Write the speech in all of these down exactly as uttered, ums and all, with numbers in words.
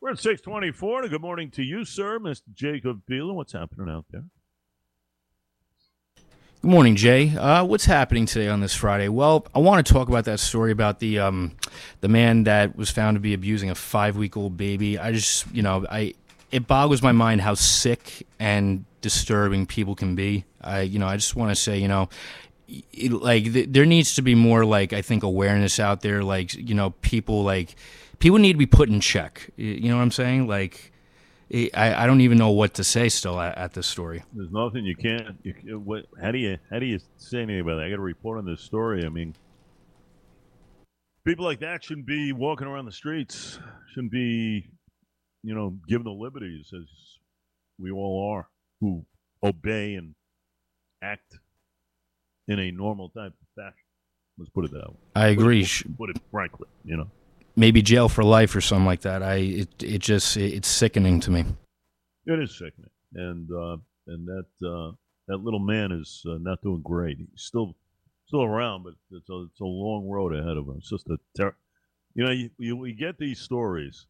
We're at six twenty-four. Good morning to you, sir, Mister Jacob Beelan. What's happening out there? Good morning, Jay. Uh, what's happening today on this Friday? Well, I want to talk about that story about the um, the man that was found to be abusing a five-week-old baby. I just, you know, I it boggles my mind how sick and disturbing people can be. I, you know, I just want to say, you know, it, like th- there needs to be more, like, I think, awareness out there. Like, you know, people like people need to be put in check. You know what I'm saying? Like. I, I don't even know what to say still at, at this story. There's nothing you can't. You, what? How do you how do you say anything about that? I got to report on this story. I mean, people like that shouldn't be walking around the streets. Shouldn't be, you know, given the liberties as we all are, who obey and act in a normal type of fashion. Let's put it that way. I agree. Put it, put it frankly, you know. Maybe jail for life or something like that. I it it just it, it's sickening to me. It is sickening, and uh, and that uh, that little man is uh, not doing great. He's still still around, but it's a it's a long road ahead of him. It's just a ter- you know you, you we get these stories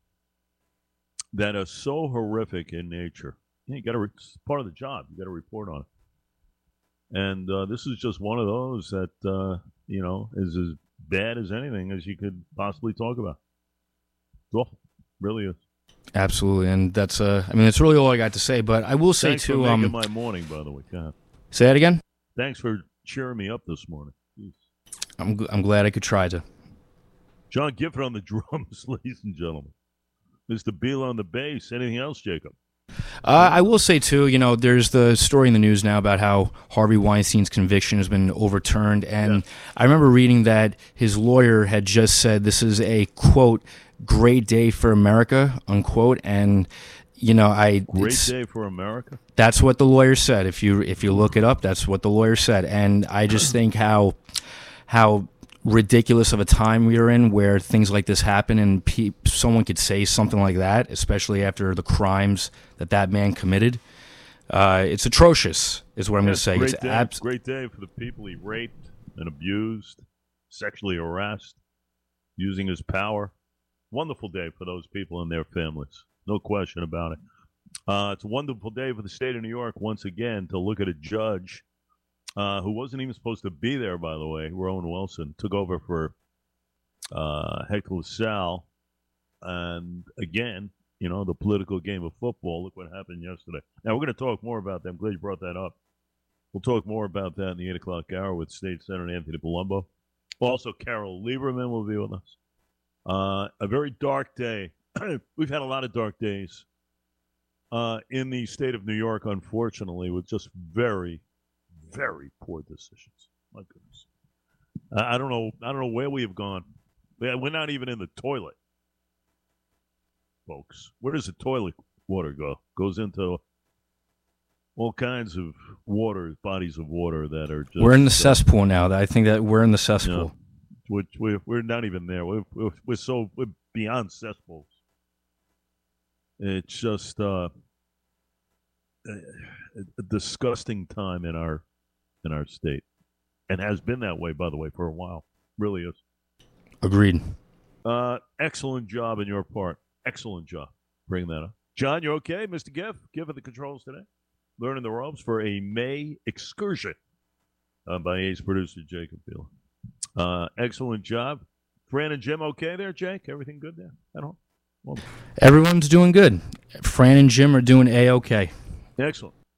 that are so horrific in nature. You got to re- it's part of the job. You got to report on it, and uh, this is just one of those that uh, you know is as bad as anything as you could possibly talk about. It's awful. Really is. Absolutely, and that's uh, I mean, that's really all I got to say. But I will say Thanks too, for making um, my morning, by the way. God. Say that again. Thanks for cheering me up this morning. Jeez. I'm g- I'm glad I could try to. John Gifford on the drums, ladies and gentlemen. Mister Beal on the bass. Anything else, Jacob? Uh, I will say, too, you know, there's the story in the news now about how Harvey Weinstein's conviction has been overturned. And Yeah. I remember reading that his lawyer had just said this is a, quote, great day for America, unquote. And, you know, I... Great day for America? That's what the lawyer said. If you if you look it up, that's what the lawyer said. And I just think how how... ridiculous of a time we are in where things like this happen and pe- someone could say something like that, especially after the crimes that that man committed. Uh, it's atrocious, is what I'm Yeah, going to say. Great It's day, abs- great day for the people he raped and abused, sexually harassed, using his power. Wonderful day for those people and their families. No question about it. Uh, it's a wonderful day for the state of New York, once again, to look at a judge Uh, who wasn't even supposed to be there, by the way. Rowan Wilson took over for uh, Hector LaSalle. And again, you know, the political game of football. Look what happened yesterday. Now, we're going to talk more about that. I'm glad you brought that up. We'll talk more about that in the eight o'clock hour with State Senator Anthony Palumbo. Also, Carol Lieberman will be with us. Uh, a very dark day. We've had a lot of dark days uh, in the state of New York, unfortunately, with just very very poor decisions. My goodness. I, I don't know. I don't know where we have gone. We're not even in the toilet, folks. Where does the toilet water go? Goes into all kinds of water, bodies of water that are just. We're in the cesspool now. I think that we're in the cesspool. You know, which we're, we're not even there. We're, we're, we're so we're beyond cesspools. It's just uh, a, a disgusting time in our in our state, and has been that way, by the way, for a while. Really is. Agreed. Uh, excellent job on your part. Excellent job. Bring that up. John, you okay? Mister Giff, give it the controls today. Learning the ropes for a May excursion uh, by Ace producer Jacob Beal. Uh, excellent job. Fran and Jim okay there, Jake? Everything good there at home? Well, Everyone's doing good. Fran and Jim are doing A-okay. excellent.